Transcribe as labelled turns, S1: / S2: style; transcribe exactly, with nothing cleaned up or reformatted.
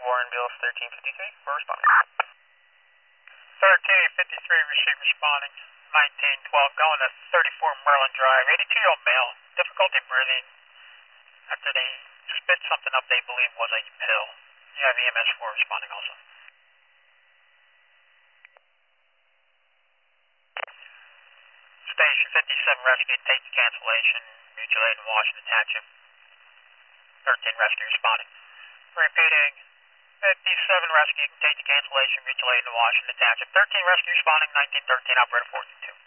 S1: Warren Bills thirteen fifty-three, we're responding.
S2: thirteen fifty-three, receive responding. nineteen twelve, going to thirty-four Merlin Drive, eighty-two-year-old male, difficulty breathing after they spit something up they believe was a pill. You have E M S four responding also. Station fifty-seven Rescue, take cancellation, mutual aid in Washington Township. thirteen Rescue responding. Repeating, fifty-seven Rescue, take cancellation, mutual aid in Washington Township. thirteen Rescue responding, nineteen thirteen, operator four two two.